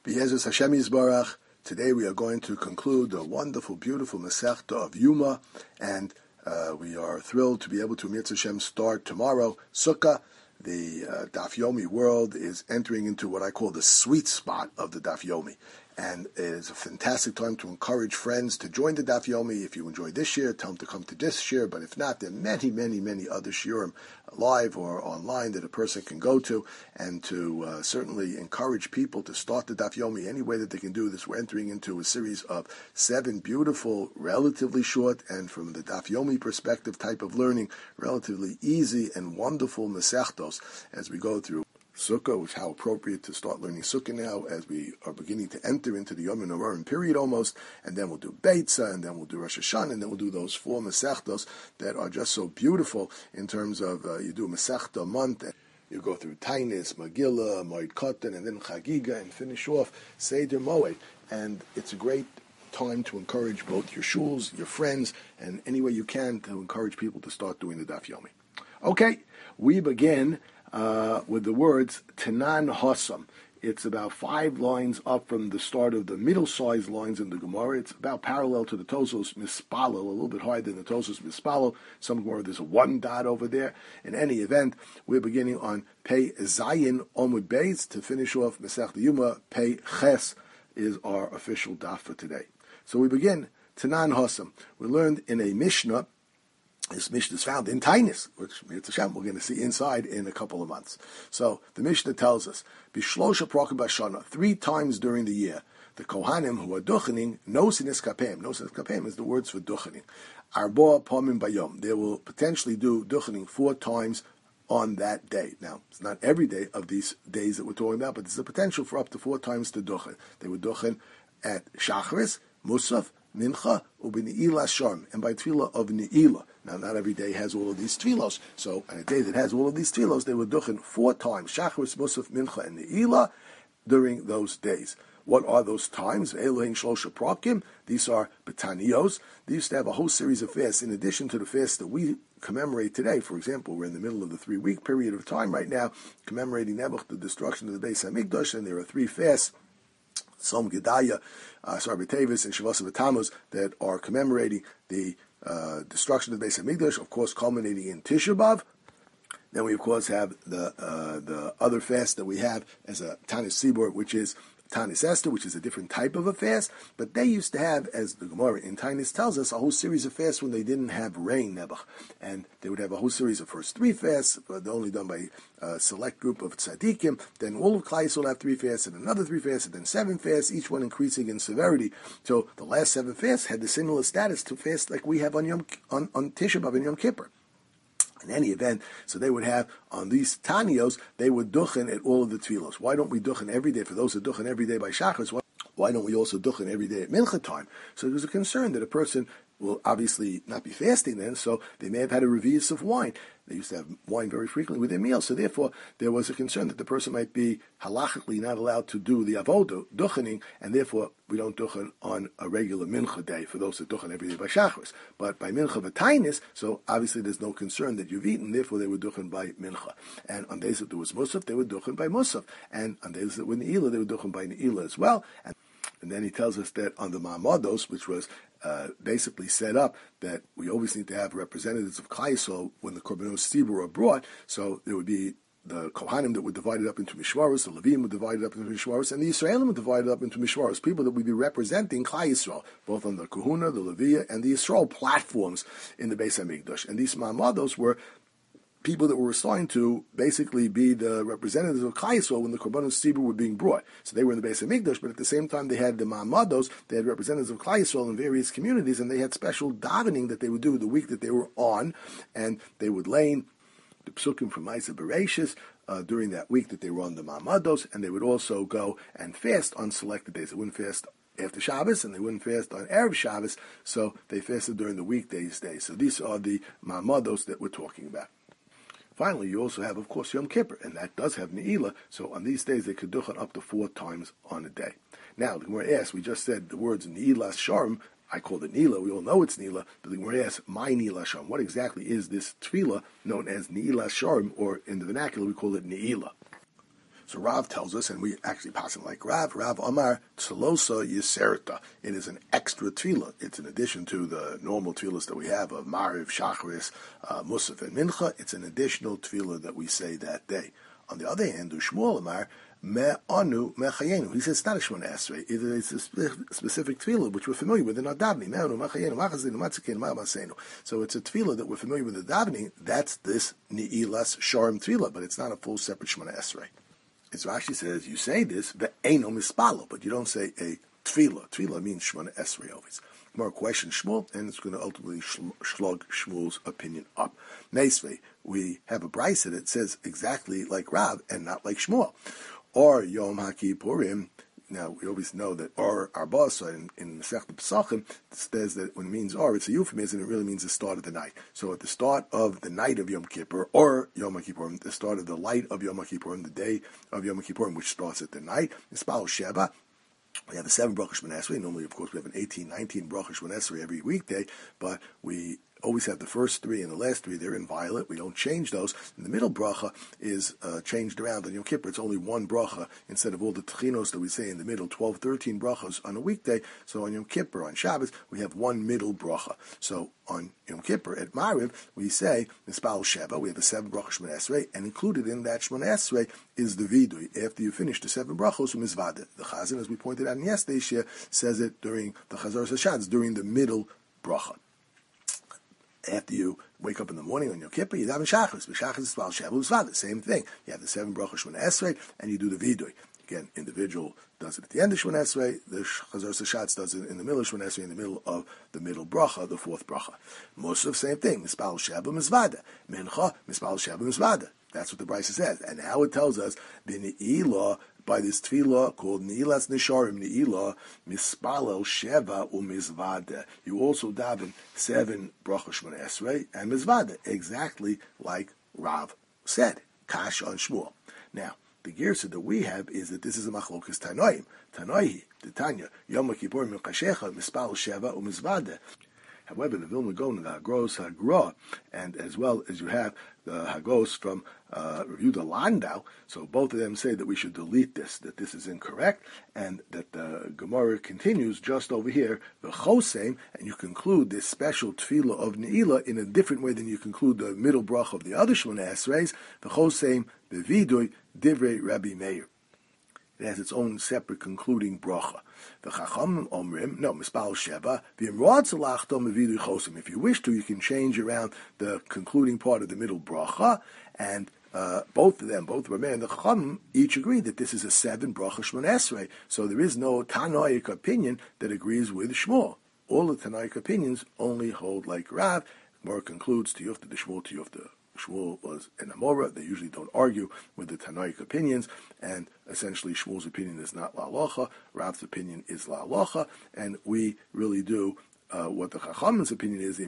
B'Yezras Hashem Yisbarach. Today we are going to conclude the wonderful, beautiful Masechta of Yuma, and we are thrilled to be able to, Mitzvah Hashem, start tomorrow, Sukkah. The Daf Yomi world is entering into what I call the sweet spot of the Daf Yomi. And it is a fantastic time to encourage friends to join the Daf Yomi. If you enjoy this year, tell them to come to this year. But if not, there are many, many, many other shiurim live or online that a person can go to, and to certainly encourage people to start the Daf Yomi any way that they can do this. We're entering into a series of 7 beautiful, relatively short, and from the Daf Yomi perspective type of learning, relatively easy and wonderful Masechtos as we go through Sukkah, which is how appropriate to start learning Sukkah now as we are beginning to enter into the Yom HaNorarim period almost, and then we'll do Beitzah, and then we'll do Rosh Hashanah, and then we'll do those 4 Masechtos that are just so beautiful in terms of you do a Masechta a month, and you go through Tainis, Megillah, Moed Katan, and then Chagiga, and finish off Seder Moed, and it's a great time to encourage both your shuls, your friends, and any way you can to encourage people to start doing the Daf Yomi. Okay, we begin with the words Tanan Hossam. It's about 5 lines up from the start of the middle-sized lines in the Gemara. It's about parallel to the Tosos Mispalo, a little bit higher than the Tosos Mispalo. Some Gemara, there's a 1 dot over there. In any event, we're beginning on Pei Zayin Omud Beis to finish off Masechta Yuma. Pei Ches is our official daf for today. So we begin Tanan Hossam. We learned in a Mishnah. This Mishnah is found in Tainis, which we're going to see inside in a couple of months. So the Mishnah tells us, Bishlosha Prakim Bashana, 3 times during the year, the Kohanim who are duchening, Nosinis Kapem. Nosinis Kapem is the words for duchening. Arboa Pomim Bayom. They will potentially do duchening 4 times on that day. Now, it's not every day of these days that we're talking about, but there's a potential for up to 4 times to duchen. They would duchen at Shachris, Musaf, Mincha, Ubini'ila Sharm, and by Tefillah of Ni'ila. Now, not every day has all of these Tefillos, so on a day that has all of these Tefillos, they would duchen 4 times, Shachris, Musaf, Mincha, and Ni'ila, during those days. What are those times? Elohein Shlosha Prakim. These are Betanios. They used to have a whole series of fasts, in addition to the fasts that we commemorate today. For example, we're in the middle of the 3-week period of time right now, commemorating Nebuch, the destruction of the Beis HaMikdash, and there are 3 fasts, Som Gedaya, Sarbatevis, and Shavasa B'Tammuz, that are commemorating the destruction of the Beis HaMikdash, of course culminating in Tisha B'Av. Then we, of course, have the other fast that we have as a Tanis Sibor, which is Tanis Esther, which is a different type of a fast, but they used to have, as the Gemara in Tanis tells us, a whole series of fasts when they didn't have rain, Nebuch, and they would have a whole series of first 3 fasts, but they're only done by a select group of tzaddikim. Then all of Klai Yisrael will have 3 fasts, and another 3 fasts, and then 7 fasts, each one increasing in severity. So the last 7 fasts had the similar status to fasts like we have on Tisha B'Av and Yom Kippur. In any event, so they would have, on these Tanios, they would duchen at all of the tefillos. Why don't we duchen every day? For those who duchen every day by Shachris, why don't we also duchen every day at Mincha time? So there was a concern that a person will obviously not be fasting then, so they may have had a revius of wine. They used to have wine very frequently with their meals, so therefore there was a concern that the person might be halachically not allowed to do the avodah, duchening, and therefore we don't duchen on a regular mincha day for those that duchen every day by shachris. But by mincha v'tainis, so obviously there's no concern that you've eaten, therefore they would duchen by mincha. And on days that there was musaf, they would duchen by musaf. And on days that were ne'ilah, they would duchen by ne'ilah as well. And then he tells us that on the Ma'amados, which was basically set up that we always need to have representatives of Klai Yisrael when the Korbanos Tzibur are brought. So there would be the Kohanim that were divided up into Mishwaros, the Levim were divided up into Mishwaros, and the Yisraelim were divided up into Mishwaros, people that would be representing Klai Yisrael, both on the Kahuna, the Leviyah, and the Yisrael platforms in the Beis HaMikdash. And these Ma'amados were people that were assigned to basically be the representatives of Klai Yisrael when the Korbanos Tzibur were being brought. So they were in the Beis HaMikdash, but at the same time they had the Ma'amados, they had representatives of Klai Yisrael in various communities, and they had special davening that they would do the week that they were on, and they would lane the psukim from Ma'aseh Bereishis during that week that they were on the Ma'amados, and they would also go and fast on selected days. They wouldn't fast after Shabbos, and they wouldn't fast on Erev Shabbos, so they fasted during the weekdays days. So these are the Ma'amados that we're talking about. Finally, you also have, of course, Yom Kippur, and that does have Ne'ilah, so on these days they could duchen up to 4 times on a day. Now, the Gemara asks, we just said the words Ne'ilah Sharm, I called it Ne'ilah, we all know it's Ne'ilah, but the Gemara asks, my Ne'ilah Sharm, what exactly is this tefillah known as Ne'ilah Sharm, or in the vernacular we call it Ne'ilah? So Rav tells us, and we actually pass it like Rav Amar Tzalosa Yiserta. It is an extra tefillah. It's in addition to the normal tefillahs that we have of Mariv, Shacharis, Musaf, and Mincha. It's an additional tefillah that we say that day. On the other hand, Shmuel Amar Me'anu Mechayenu. He says it's not a Shemona Esrei. It's a specific tefillah which we're familiar with in our davening. Me'anu Mechayenu Machazinu Matzikenu Ma'amasenu. So it's a tefillah that we're familiar with in the davening. That's this Ni'ilas Sharm tefillah, but it's not a full separate Shemona Esrei. As Rashi says, you say this ve'eno mispalo, but you don't say a tefillah. Tefillah means Shemona Esrei always. More question Shmuel, and it's going to ultimately slug Shmuel's opinion up. Meisvei, we have a brisa that says exactly like Rav and not like Shmuel. Or Yom HaKippurim. Now we always know that or Arbasa in Masechet Pesachim says that when it means or, it's a euphemism. It really means the start of the night. So at the start of the night of Yom Kippur or Yom HaKippurim, the start of the light of Yom HaKippurim, the day of Yom HaKippurim, which starts at the night, Mispal Sheva. We have a 7 Brachos Shemona Esrei. Normally, of course, we have an 18, 19 Brachos Shemona Esrei every weekday, but we always have the first 3 and the last 3. They're in violet. We don't change those. And the middle bracha is changed around on Yom Kippur. It's only 1 bracha instead of all the techinos that we say in the middle, 12, 13 brachos on a weekday. So on Yom Kippur, on Shabbos, we have 1 middle bracha. So on Yom Kippur, at Mariv, we say, Mispal Sheva, we have a 7 Brachos Shemona Esrei, and included in that Shemona Esrei is the Vidui. After you finish the 7 brachos, Mizvada. The Chazan, as we pointed out in yesterday's share, says it during the Chazaras HaShatz, during the middle bracha. After you wake up in the morning on Yom Kippur, you daven Shachris. Shachris is Mispal Sheva, Mizvada. Same thing. You have the 7 Brachos Shemona Esrei, and you do the Vidui. Again, individual does it at the end of Shemona Esrei. The Chazaras HaShatz does it in the middle of Shemona Esrei, in the middle of the middle bracha, the 4th bracha. Musaf, same thing. Mispal Sheva Mizvada. Mincha, Mispal Sheva Mizvada. That's what the Brisa says. And now it tells us, B'ni'ilah, by this tefillah called Ni'ilas Nisharim, Ni'ilah, Mispalel Sheva u'Mizvada. You also daven 7 Brachos Shemona Esrei and Mizvada, exactly like Rav said. Kash on Shmuel. Now, the girsa that we have is that this is a machlokas Tanoim. Tanoihi, the Tanya, Yom Kippur Mikashecha, Mispal Sheva u'Mizvada. However, the Vilna Gaon, the Hagros Hagra, and as well as you have the Hagos from Yehuda Landau, so both of them say that we should delete this, that this is incorrect, and that the Gemara continues just over here, the Choseim, and you conclude this special tefillah of Ne'ilah in a different way than you conclude the middle brach of the other Shemona Esreis, the Choseim, Bevidui, Divrei Rabbi Meir. It has its own separate concluding bracha. The Chacham Omrim, no, Mispal Sheva, V'imrod Salachto Mevidu Chosim. If you wish to, you can change around the concluding part of the middle bracha, and both of them, both Rameh and the Chacham, each agree that this is a 7 bracha Shemona Esrei. So there is no Tanoic opinion that agrees with Shmuel. All the Tanoic opinions only hold like Rav. More concludes Tiyufta the Shmuel, Tiyufta. Shmuel was an Amora. They usually don't argue with the Tanoic opinions, and essentially Shmuel's opinion is not La-Locha, Rav's opinion is La-Locha, and we really do what the Chacham's opinion is,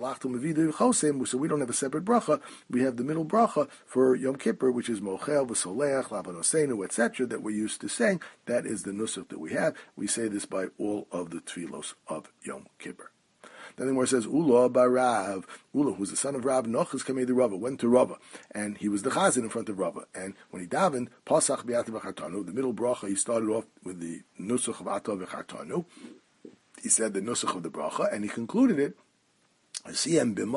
so we don't have a separate bracha. We have the middle bracha for Yom Kippur, which is Mochel, V'Soleach, Labanosenu, etc., that we're used to saying. That is the nusach that we have. We say this by all of the tefillos of Yom Kippur. Then the Gemara says, Ula barav. Ula, who was the son of Rav, Nochas Kamei the Rava, went to Rava, and he was the chazan in front of Rava. And when he davened, Pasach Be'atav V'Chartanu, the middle bracha, he started off with the nusach of Atav V'Chartanu. He said the nusach of the bracha, and he concluded it. He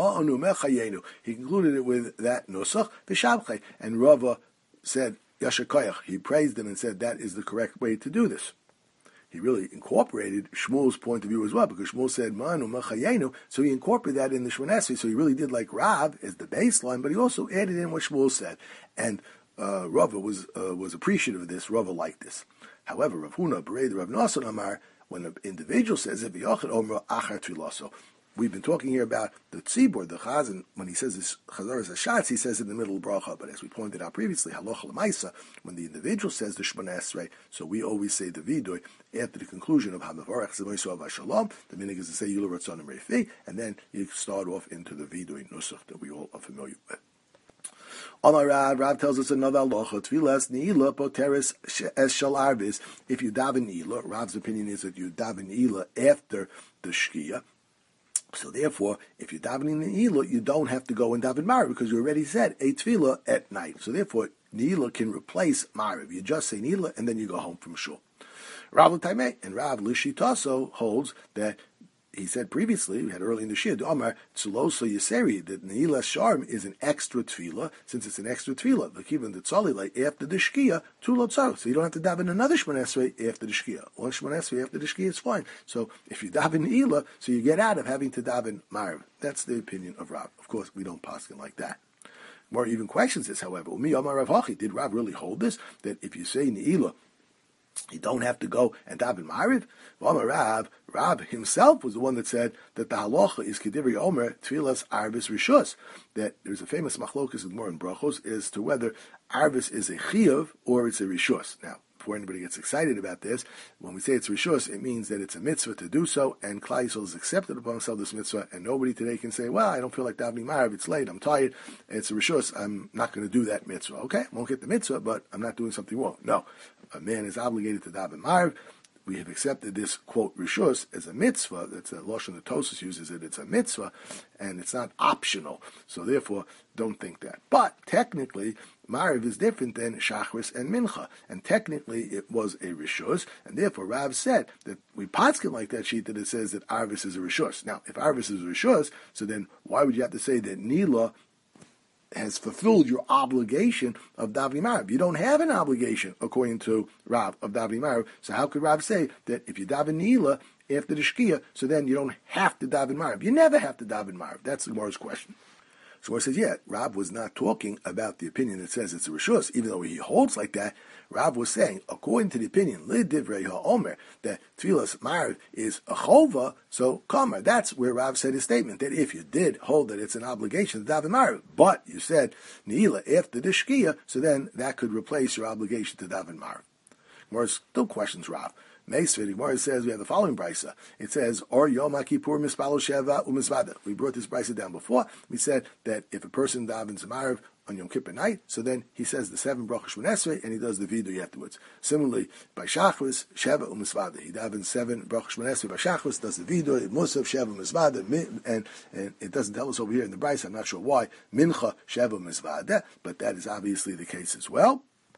concluded it with that nusach v'shabchei, and Rava said Yasher Koyach. He praised him and said that is the correct way to do this. He really incorporated Shmuel's point of view as well, because Shmuel said Manu Machayenu, so he incorporated that in the Shemona Esrei. So he really did like Rav as the baseline, but he also added in what Shmuel said, and Rava was appreciative of this. Rava liked this. However, Rav Huna Berei Rav Nasan Amar, when an individual says it, we've been talking here about the tzibur, the chazan, when he says this chazaras hashatz, he says it in the middle of bracha. But as we pointed out previously, halacha l'maisa, when the individual says the Shemona Esrei, so we always say the vidoy after the conclusion of hamavarach zemoiso avashalom. The minig is to say yula ratzonim refi, and then you start off into the vidoy nusach that we all are familiar with. Amar Rav tells us another halacha. Tfilas ni'ilah poteres es shal arvis. If you daven ni'ilah, Rav's opinion is that you daven ni'ilah after the shkia. So therefore, if you're davening ni'ilah, you don't have to go and daven Mariv, because you already said a tefillah at night. So therefore, Ne'ilah can replace Ma'ariv. You just say Ne'ilah and then you go home from shul. Rav L'Taimei and Rav L'Shitaso holds that he said previously, we had early in the Shir, Omar Tzuloso Yiseri, that Ne'ilah Sharm is an extra tefillah. Since it's an extra tefillah, like even the tzali, like after the Shkia, Tulot Tzar. So you don't have to daven another Shemon Esrei after the Shkia. One Shemon Esrei after the Shkia is fine. So if you daven Ne'ilah, so you get out of having to daven Ma'ariv. That's the opinion of Rav. Of course, we don't paskin like that. More even questions this, however. Umi Omar Rav Hachi, did Rav really hold this? That if you say Ne'ilah, you don't have to go and daven Ma'ariv. Rav himself was the one that said that the halacha is kedivri omer tfilas arvis rishus. That there's a famous machlokus in Moran Brachos as to whether arvis is a chiyuv or it's a rishus. Now, before anybody gets excited about this, when we say it's rishus, it means that it's a mitzvah to do so, and Klal Yisrael has accepted upon himself this mitzvah, and nobody today can say, well, I don't feel like davening Ma'ariv, it's late, I'm tired, it's a rishus, I'm not going to do that mitzvah. Okay, I won't get the mitzvah, but I'm not doing something wrong. No, a man is obligated to daven Ma'ariv. We have accepted this, quote, rishus as a mitzvah. That's a lashon that Tosfos uses it. It's a mitzvah, and it's not optional. So therefore, don't think that. But technically, Ma'ariv is different than Shachris and Mincha. And technically, it was a rishus, and therefore Rav said that we patskin like that sheet that it says that Arvis is a rishus. Now, if Arvis is a rishus, so then why would you have to say that Ne'ilah has fulfilled your obligation of davening Ma'ariv? You don't have an obligation, according to Rav, of davening Ma'ariv. So how could Rav say that if you daven Ne'ilah after the Shkia, so then you don't have to daven Ma'ariv? You never have to daven Ma'ariv. That's the Gemara's question. So Gemara says, yeah, Rav was not talking about the opinion that says it's a rishus, even though he holds like that. Rav was saying, according to the opinion, L'divrei ha'omer, that Tfilas Ma'ariv is a chova, so Kamar. That's where Rav said his statement, that if you did hold that it's an obligation to daven Ma'ariv, but you said Ne'ilah after the Shkia, so then that could replace your obligation to daven Ma'ariv. Gemara still questions Rav. Meisved, Gemara says we have the following brisa. It says, "Or Yom HaKippur mispalo sheva u'mizvada." We brought this brisa down before. We said that if a person davens Ma'ariv on Yom Kippur night, so then he says the 7 brachos Shemon Esrei and he does the vidui afterwards. Similarly, by Shachris, sheva u'mizvada. He davens 7 brachos Shemon Esrei by Shachris, does the vidui, Musaf, sheva u'mizvada, and it doesn't tell us over here in the brisa. I'm not sure why. Mincha, sheva u'mizvada, but that is obviously the case as well.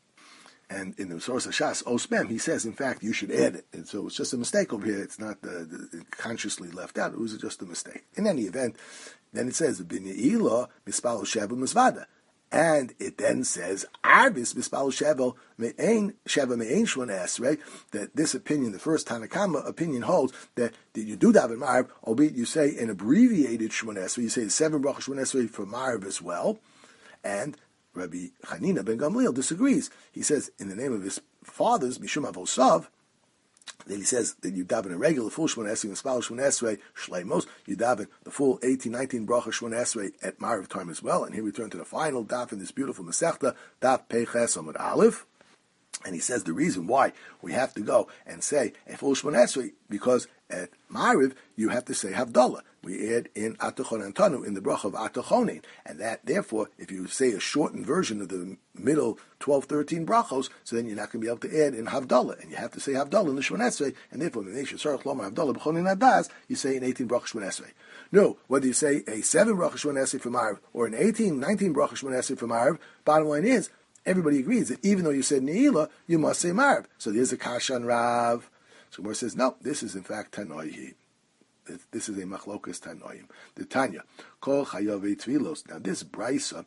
And in the source of Shas, Osmem, he says, in fact, you should add it. And so it's just a mistake over here. It's not consciously left out. It was just a mistake. In any event, then it says, B'ne'ilah mispalo sheva mizvada. And it then says, Arvis mispalo sheva me'ein shmona esrei, that this opinion, the first Tanakama opinion holds that you do daven Ma'ariv, albeit you say an abbreviated Shmona Esrei, you say the 7 brachos Shmona Esrei for Ma'ariv as well. And Rabbi Chanina ben Gamliel disagrees. He says, in the name of his fathers, Mishum Avosav, that he says that you daven a regular full Shmona Esrei, Mispal Shmona Esrei, Shleimos, you daven the full 18, 19 bracha Shmona Esrei at Ma'ariv time as well. And here we turn to the final daf in this beautiful Masechta, daf Peiches Amud Aleph. And he says the reason why we have to go and say a full Shmona Esrei, because at Ma'ariv you have to say Havdalah. We add in Atachon Antanu in the bracha of Atachonin. And that, therefore, if you say a shortened version of the middle 12, 13 brachos, so then you're not going to be able to add in Havdalah. And you have to say Havdalah in the Shmona Esrei. And therefore, in the nation Sarach Lomar Havdalah B'chonin Adas, you say an 18 bracha Shmona Esrei. No, whether you say a 7 bracha Shmona Esrei for Ma'ariv or an 18, 19 bracha Shmona Esrei for Ma'ariv, bottom line is, everybody agrees that even though you said Ne'ilah, you must say Ma'ariv. So there's a Kasha on Rav. So Gemara says, no, this is in fact Tanoihi. This is a machlokas Tanoim. The Tanya, Kol Chayavei Tvilos. Now this brisa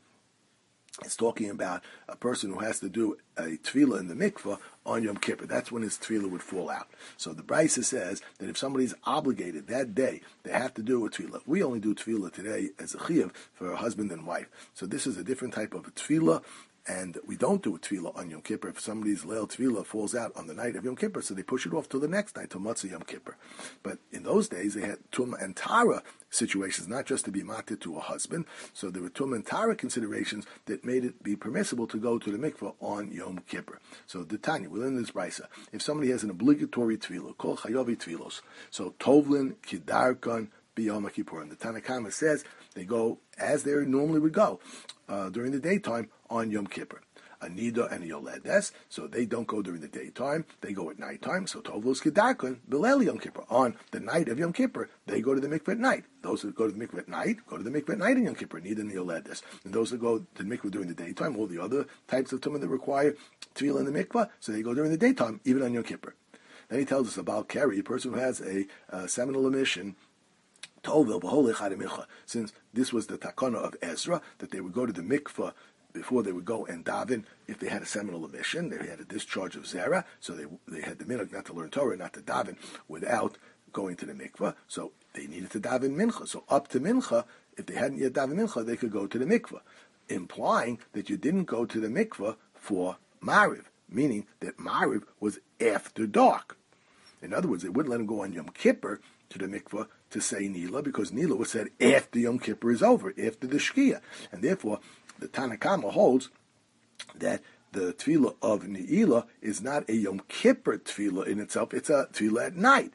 is talking about a person who has to do a tefillah in the mikveh on Yom Kippur. That's when his tefillah would fall out. So the brisa says that if somebody's obligated that day, they have to do a tefillah. We only do tefillah today as a chiyuv for a husband and wife. So this is a different type of a tefillah. And we don't do a tefillah on Yom Kippur. If somebody's leil tefillah falls out on the night of Yom Kippur, so they push it off till the next night, till Matzah Yom Kippur. But in those days, they had Tum and Tara situations, not just to be matir to a husband. So there were Tum and Tara considerations that made it be permissible to go to the mikveh on Yom Kippur. So the Tanya, within this brisa, if somebody has an obligatory tefillah, Kol Chayavi Tfilos, so Tovlin, Kidarkan, B'Yom Kippur. And the Tanakhama says they go as they normally would go during the daytime on Yom Kippur. a nida and a yoledes, so they don't go during the daytime, they go at nighttime. So tovlos kedarkon belel Yom Kippur. On the night of Yom Kippur, they go to the mikveh at night. Those who go to the mikveh at night, go to the mikveh at night in Yom Kippur, nida and yoledes. And those who go to the mikveh during the daytime, all the other types of tumah that require tefillah in the mikveh, so they go during the daytime, even on Yom Kippur. Then he tells us about Keri, a person who has a seminal emission, since this was the takana of Ezra, that they would go to the mikveh before they would go and daven if they had a seminal emission, they had a discharge of zera, so they had the minhag not to learn Torah, not to daven without going to the mikveh, so they needed to daven mincha. So up to mincha, if they hadn't yet daven mincha, they could go to the mikveh, implying that you didn't go to the mikveh for Mariv, meaning that Mariv was after dark. In other words, they wouldn't let him go on Yom Kippur to the mikveh to say Nila, because Nila was said after Yom Kippur is over, after the Shkia. And therefore, the Tanna Kama holds that the tefillah of Ne'ilah is not a Yom Kippur tefillah in itself, it's a tefillah at night.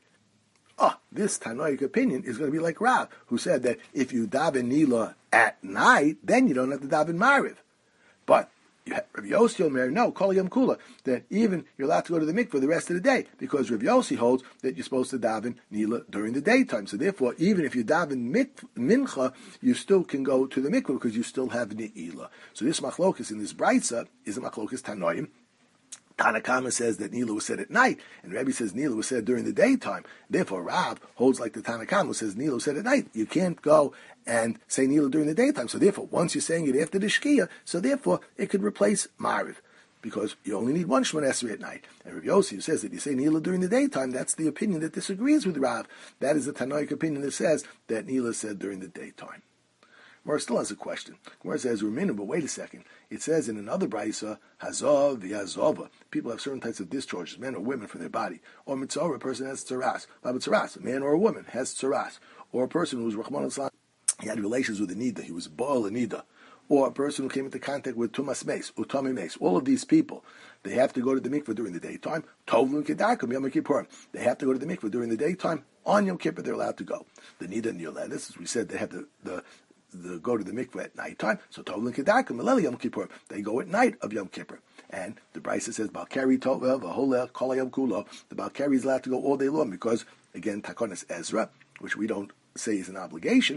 This Tanoic opinion is going to be like Rav, who said that if you daven Nila at night, then you don't have to daven Mariv. But Rav Yossi Omer, no, Kol Yom Kula, that even you're allowed to go to the mikveh the rest of the day, because Rav Yossi holds that you're supposed to daven Nila during the daytime. So therefore, even if you daven mincha, you still can go to the mikveh because you still have Ne'ilah. So this machlokus in this brayso is a machlokus Tanoim. Tanna Kama says that Nila was said at night, and Rebbe says Nila was said during the daytime. Therefore, Rav holds like the Tanna Kama, who says Nila was said at night. You can't go and say Nila during the daytime. So therefore, once you're saying it after the Shkia, so therefore it could replace Mariv, because you only need one Shemon Esrei at night. And Rav Yossi says that you say Nila during the daytime, that's the opinion that disagrees with Rav. That is the Tanoic opinion that says that Nila is said during the daytime. Gemara still has a question. Gemara says, Ruminu, but wait a second. It says in another brayso, Hazav v'Hazava. People have certain types of discharges, men or women, from their body. Or mitzvah, a person has tzaras. A man or a woman has tzaras. Or a person who's Rahman al he had relations with a nida, he was Baal a nida. Or a person who came into contact with Tumas Meis, Utami Meis. All of these people, they have to go to the mikveh during the daytime. Tovlu Kedarkum Yom Kippurim. They have to go to the mikveh during the daytime. On Yom Kippur, they're allowed to go. The nida and yoledes, as we said, they have the go to the mikveh at nighttime. So Tovlin Kedarkum Meleli Yom Kippur, they go at night of Yom Kippur. And the brayso says Balkari Tovel V'Holel Kol Yom Kulo. The Balkari is allowed to go all day long because, again, Takonis Ezra, which we don't say is an obligation,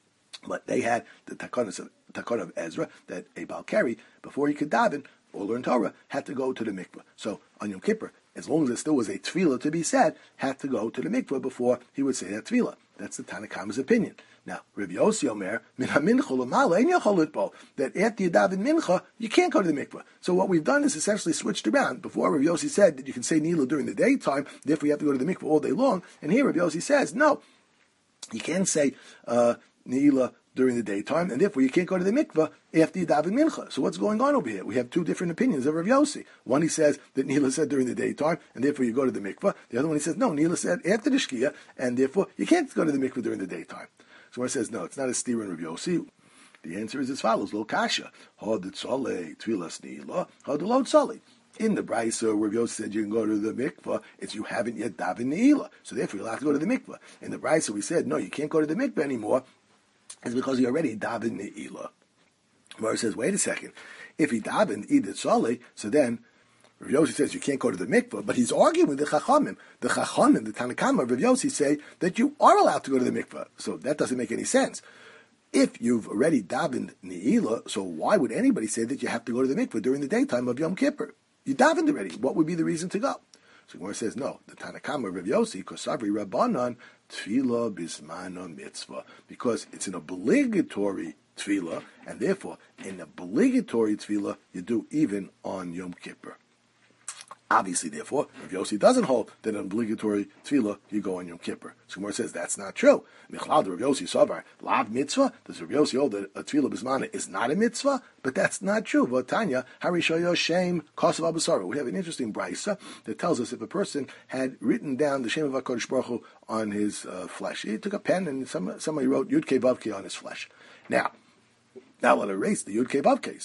but they had the Takon of Ezra that a Balkari, before he could daven or learn Torah, had to go to the mikveh. So on Yom Kippur, as long as there still was a tefillah to be said, had to go to the mikveh before he would say that tefillah. That's the Tanna Kama's opinion. Now, Rav Yossi Omer, min ha-mincha l'mala ein yachol litbo, that after you daven mincha, you can't go to the mikveh. So what we've done is essentially switched around. Before, Rav Yossi said that you can say Nila during the daytime, therefore you have to go to the mikveh all day long. And here Rav Yossi says, no, you can't say Nila during the daytime, and therefore you can't go to the mikveh after you daven mincha. So what's going on over here? We have two different opinions of Rav Yossi. One, he says that Nila said during the daytime, and therefore you go to the mikveh. The other one, he says, no, Nila said after the shkia, and therefore you can't go to the mikveh during the daytime. So when it says, no, it's not a steer in Rav Yossi, the answer is as follows, Lo kasha, hod tzolei tvilas Nila, hod lo tzolei. In the brayso, Rav Yossi said you can go to the mikveh, it's you haven't yet daven Ne'ilah, so therefore you'll have to go to the mikveh. In the brayso, we said, no, you can't go to the mikveh anymore, it's because you already daven Ne'ilah. Gemara says, wait a second, if he davened Idit Soleh, so then Rav Yossi says you can't go to the mikveh, but he's arguing with the Chachamim. The Chachamim, the Tanna Kama of Rav Yossi, say that you are allowed to go to the mikveh. So that doesn't make any sense. If you've already davened Ne'ilah, so why would anybody say that you have to go to the mikveh during the daytime of Yom Kippur? You davened already. What would be the reason to go? So Gemara says, no, the Tanna Kama of Rav Yossi, Kosavri Rabbanan, Tefillah Bismana Mitzvah, because it's an obligatory tefillah, and therefore, an obligatory tefillah you do even on Yom Kippur. Obviously, therefore, Rav Yossi doesn't hold that an obligatory tefillah you go on Yom Kippur. So Gemara says that's not true. Michlal Rav Yossi Savar Lav Mitzvah. Does Rav Yossi hold that a tefillah bismana is not a mitzvah? But that's not true. V'tanya Harishoyo Shem Kosav Abasara. We have an interesting brayso that tells us if a person had written down the Shem of HaKadosh Baruch Hu on his flesh, he took a pen and somebody wrote Yud Kei Vav Kei on his flesh. Now let erase the Yud Kei Vav Kei.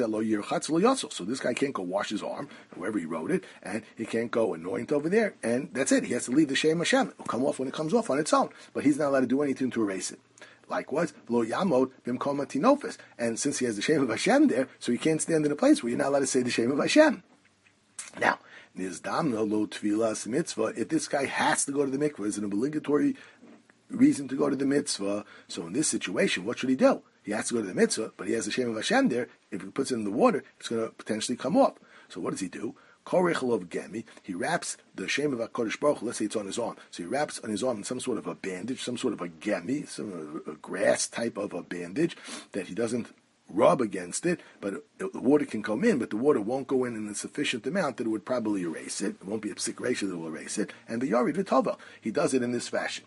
So this guy can't go wash his arm, wherever he wrote it, and he can't go anoint over there, and that's it. He has to leave the Shem Hashem. It'll come off when it comes off on its own. But he's not allowed to do anything to erase it. Likewise, Lo Yamod Bimkoma Tinofis. And since he has the Shem of Hashem there, so he can't stand in a place where you're not allowed to say the Shem of Hashem. Now, Nizdamna Lo Tfilas Mitzvah, if this guy has to go to the mikvah, is an obligatory reason to go to the mitzvah, so in this situation, what should he do? He has to go to the mitzvah, but he has the Shem of Hashem there. If he puts it in the water, it's going to potentially come up. So what does he do? Korechel Gemi, he wraps the Shem of HaKadosh Baruch Hu, let's say it's on his arm. So he wraps on his arm in some sort of a bandage, some sort of a Gemi, a grass type of a bandage that he doesn't rub against it, but the water can come in, but the water won't go in a sufficient amount that it would probably erase it. It won't be a psik ratio that will erase it. And the Yari V'Tova, he does it in this fashion.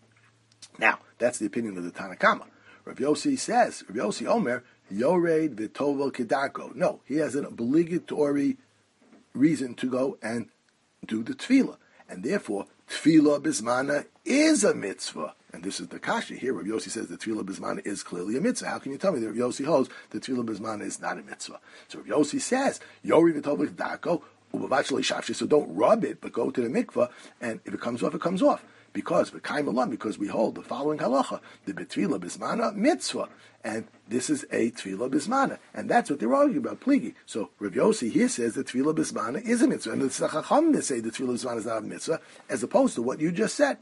Now, that's the opinion of the Tanakama. Rav Yossi says, Rav Yossi Omer, Yored V'Tova Kedarko. No, he has an obligatory reason to go and do the tefillah. And therefore, tefillah bismana is a mitzvah. And this is the kasha here. Rav Yossi says the tefillah bismana is clearly a mitzvah. How can you tell me that Rav Yossi holds the tefillah bismana is not a mitzvah? So Rav Yossi says, Yori v'tov v'dako, ubavachli shafshi, so don't rub it, but go to the mikvah, and if it comes off, it comes off. Because we hold the following halacha, the betfila bismana mitzvah, and this is a tefillah bismana, and that's what they're arguing about, pligi. So Rav Yossi here says the tefillah bismana is a mitzvah, and the Chacham they say the tefillah bismana is not a mitzvah, as opposed to what you just said.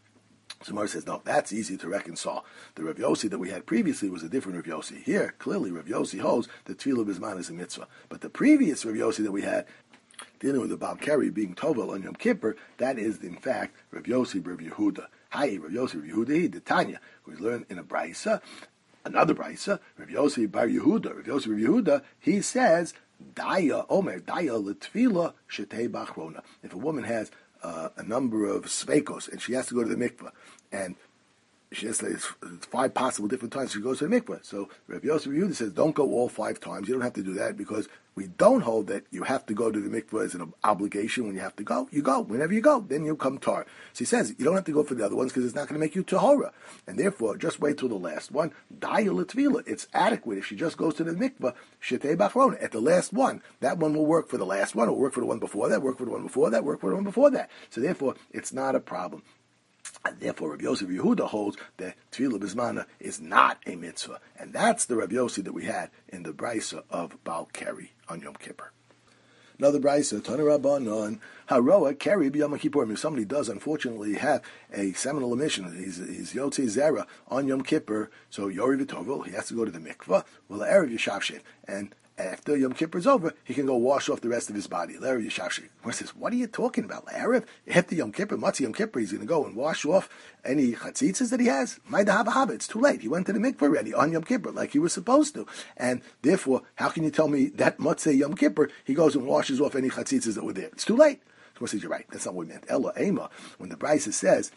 So Mar says, no, that's easy to reconcile. The Rav Yossi that we had previously was a different Rav Yossi. Here, clearly Rav Yossi holds that tefillah bismana is a mitzvah, but the previous Rav Yossi that we had, dealing with the Baal Keri being Tovel on Yom Kippur, that is, in fact, Rav Yossi Rav Yehuda. Hi, Rav Yossi Rav Yehuda, the Tanya, we learned in a Braisa, another Braisa, Rav Yossi Bar Yehuda. Rav Yossi Rav Yehuda, he says, Daya, Omer, Daya L'Tfila Shetei Bachrona. If a woman has a number of sveikos, and she has to go to the mikveh, and she has like 5 possible different times she goes to the mikveh. So Rav Yosef Yehuda says, don't go all 5 times. You don't have to do that because we don't hold that you have to go to the mikveh as an obligation. When you have to go, you go. Whenever you go, then you come tar. So he says, you don't have to go for the other ones because it's not going to make you tahora. And therefore, just wait till the last one. Daya l'tvila. It's adequate if she just goes to the mikveh, shetei bachrona, at the last one. That one will work for the last one. It will work for the one before that, work for the one before that, work for the one before that. So therefore, it's not a problem. And therefore, Rav Yosef Yehuda holds that Tefillah Bismana is not a mitzvah. And that's the Rav Yossi that we had in the Braisa of Baal Keri on Yom Kippur. Another Braisa, Tana Rabbanon, Haroa Keri B'Yom Kippur. If somebody does, unfortunately, have a seminal emission, he's Yotzei Zera on Yom Kippur, so Yori V'Tovel, he has to go to the mikvah, well, Erev Yishavshet, and after Yom Kippur is over, he can go wash off the rest of his body. L'erev Yishavshi. One says, what are you talking about? L'erev? After Yom Kippur, Matzi Yom Kippur, he's going to go and wash off any chatzitzas that he has? Maida haba haba. It's too late. He went to the mikveh already on Yom Kippur, like he was supposed to. And therefore, how can you tell me that Matzei Yom Kippur, he goes and washes off any chatzitzas that were there? It's too late. Of course, you're right. That's not what we meant. Ella Ema, when the Braisa says,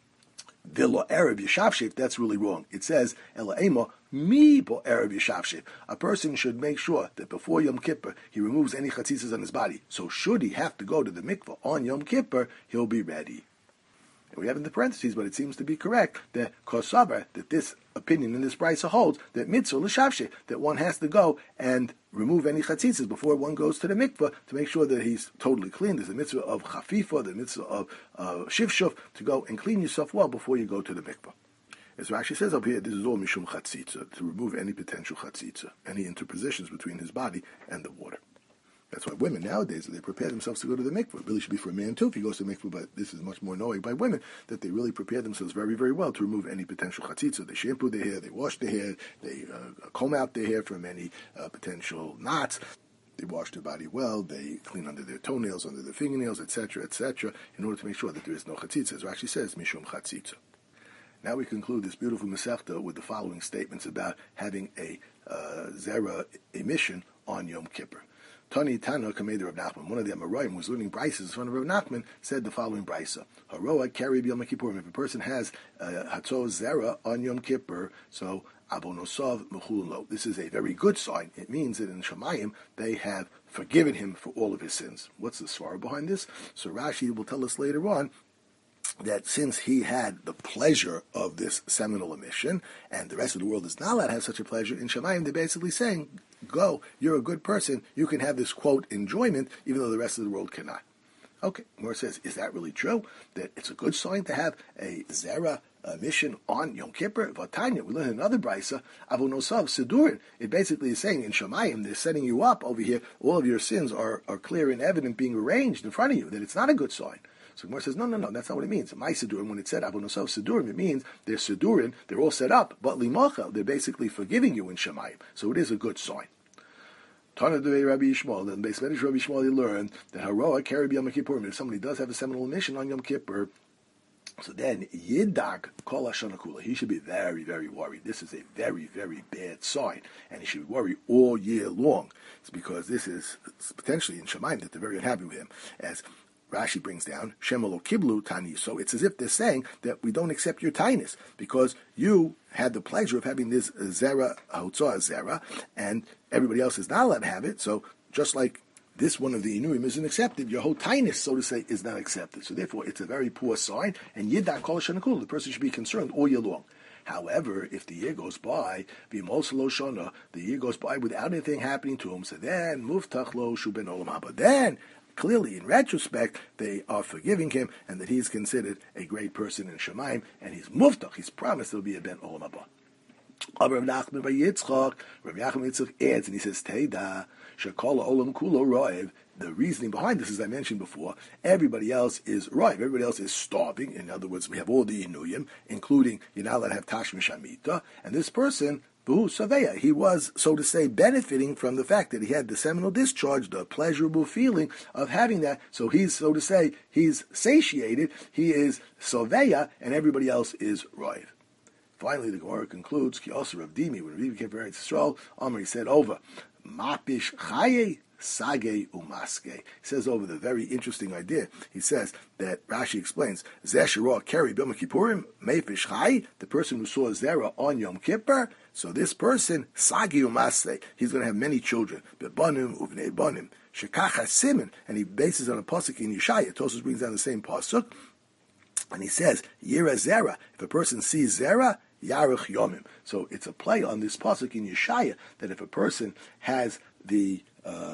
V'lo erev yishavshet, that's really wrong. It says, Ela ema, mi bo erev yishavshet. A person should make sure that before Yom Kippur, he removes any chatzitzas on his body. So should he have to go to the mikveh on Yom Kippur, he'll be ready. And we have in the parentheses, but it seems to be correct, that Kosavar, that this opinion in this Braisa holds, that mitzvah l'shavshet, that one has to go and remove any chatzitzas before one goes to the mikveh to make sure that he's totally clean. There's a mitzvah of chafifa, the mitzvah of shivshuf, to go and clean yourself well before you go to the mikveh. As Rashi says up here, this is all mishum chatzitza, to remove any potential chatzitza, any interpositions between his body and the water. That's why women nowadays, they prepare themselves to go to the mikveh. It really should be for a man too if he goes to the mikveh, but this is much more knowing by women, that they really prepare themselves very, very well to remove any potential chatzitza. They shampoo their hair, they wash their hair, they comb out their hair from any potential knots. They wash their body well, they clean under their toenails, under their fingernails, etc., in order to make sure that there is no chatzitza. As Rashi says, mishum chatzitza. Now we conclude this beautiful Masechta with the following statements about having a zera emission on Yom Kippur. Tani Tana Kamei Rav Nachman, one of the Amoraim was learning Brisas in front of Rav Nachman, said the following Brisa: Haroa Keri B'Yom Kippur. If a person has Hatzos Zera on Yom Kippur, so Abonosov Mechulun. This is a very good sign. It means that in Shemayim they have forgiven him for all of his sins. What's the svara behind this? So Rashi will tell us later on that since he had the pleasure of this seminal emission, and the rest of the world is not allowed to have such a pleasure, in Shemayim they're basically saying, go, you're a good person, you can have this, quote, enjoyment, even though the rest of the world cannot. Okay, Gemara says, is that really true? That it's a good sign to have a zera mission on Yom Kippur? Vatanya, we learn another brisa, Avonosav Sidurin. It basically is saying in Shemayim, they're setting you up over here. All of your sins are clear and evident, being arranged in front of you. That it's not a good sign. So Gemara says, no, that's not what it means. My Sidurim, when it said Avonosav Sidurim, it means they're Sidurin, they're all set up. But Limacha, they're basically forgiving you in Shemayim. So it is a good sign. Tana de Rabbi Yishmael, then Beis Medrash Rabbi Yishmael, you learn that Haroah carry Yom Kippur. If somebody does have a seminal mission on Yom Kippur, so then Yidag Kol Hashana Kula, he should be very, very worried. This is a very, very bad sign, and he should worry all year long. It's because this is potentially in Shemayim that they're very unhappy with him. As Rashi brings down, Shemalo Kiblu Tani. So it's as if they're saying that we don't accept your tinus because you had the pleasure of having this Zera, Hautzah Zera, and everybody else is not allowed to have it. So just like this one of the Inuim isn't accepted, your whole tinus, so to say, is not accepted. So therefore, it's a very poor sign, and Yidak Kol Shanakul, the person should be concerned all year long. However, if the year goes by, the year goes by without anything happening to him, so then Muftach Lo Shuben Olam Haba. Then clearly, in retrospect, they are forgiving him, and that he is considered a great person in Shemayim, and he's muftach, he's promised there will be a ben olam haba. Rav Nachman bar Yitzchak, Rav Yitzchak adds, and he says, Teida, shekol olam kulo roiv. The reasoning behind this, as I mentioned before, everybody else is roiv, everybody else is starving. In other words, we have all the inuyim, including, you're not allowed to have tashmish hamita, and this person, Buhu Saveya, he was, so to say, benefiting from the fact that he had the seminal discharge, the pleasurable feeling of having that. So he's, so to say, he's satiated, he is Saveya, and everybody else is Roiv. Finally, the Gemara concludes, Ki also Rav Dimi, when Rav came from Eretz Yisrael, he said over, Mapish Chaye Sage Umaske. He says over the very interesting idea. He says that Rashi explains, Zeshirah Keri B'Yom Kippurim Mefish Chai, the person who saw Zerah on Yom Kippur. So this person, Sage Umaske, he's going to have many children. Bebanim Uvnei Banim. Shekacha Simon, and he bases on a pasuk in Yeshaya. Tosfos brings down the same pasuk, and he says, Yira Zerah. If a person sees Zerah, Yaruch Yomim. So it's a play on this pasuk in Yeshaya that if a person has the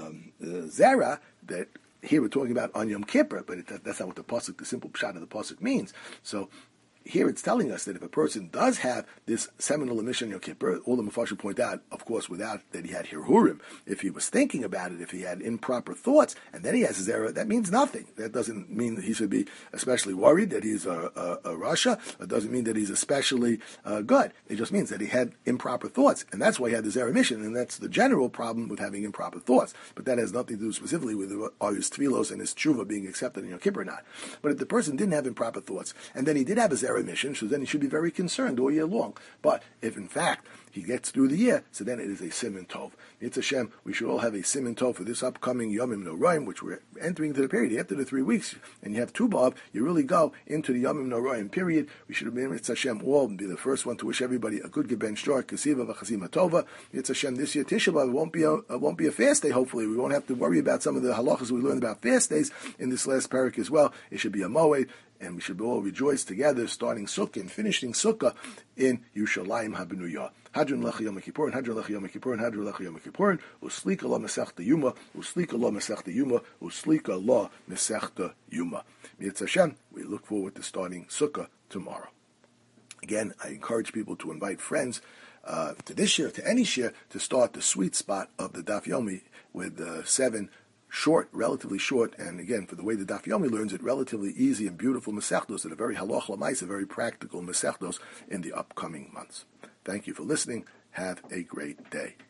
Zera, that here we're talking about on Yom Kippur, but that's not what the simple pshat of the pasuk means. So here it's telling us that if a person does have this seminal emission on Yom Kippur, all the Mepharshim point out, of course, without that he had hirhurim, if he was thinking about it, if he had improper thoughts, and then he has a zera, that means nothing. That doesn't mean that he should be especially worried that he's a rasha. It doesn't mean that he's especially good. It just means that he had improper thoughts, and that's why he had the zera mission, and that's the general problem with having improper thoughts. But that has nothing to do specifically with are his tefillos and his tshuva being accepted in Yom Kippur or not. But if the person didn't have improper thoughts, and then he did have a zera mission, so then he should be very concerned all year long. But if in fact he gets through the year, so then it is a Siman Tov. It's Hashem, we should all have a Siman Tov for this upcoming Yomim Noraim, which we're entering into the period. After the 3 weeks, and you have Tu B'Av, you really go into the Yomim Noraim period. We should have been, it's Hashem, all be the first one to wish everybody a good Geben Shtor, Kesiva V'Chazima Tova. It's Hashem, this year Tisha B'Av won't be a fast day, hopefully. We won't have to worry about some of the halachas we learned about fast days in this last parak as well. It should be a Moed, and we should all rejoice together, starting Sukkah and finishing Sukkah in Yerushalayim HaBenuyah. Hadron Lecha Yom Kippur, and Hadron Lecha Yom Kippur, and Hadron Lecha Yom Kippur, Uslika La Masechta Yuma, Uslika La Masechta Yuma, Uslika La Masechta Yuma. Mitzvah Hashem, we look forward to starting Sukkah tomorrow. Again, I encourage people to invite friends to this year, to any year, to start the sweet spot of the Daf Yomi with 7 short, relatively short, and again, for the way the Daf Yomi learns it, relatively easy and beautiful Masechtos that are very halach l'maisa, very practical Masechtos in the upcoming months. Thank you for listening. Have a great day.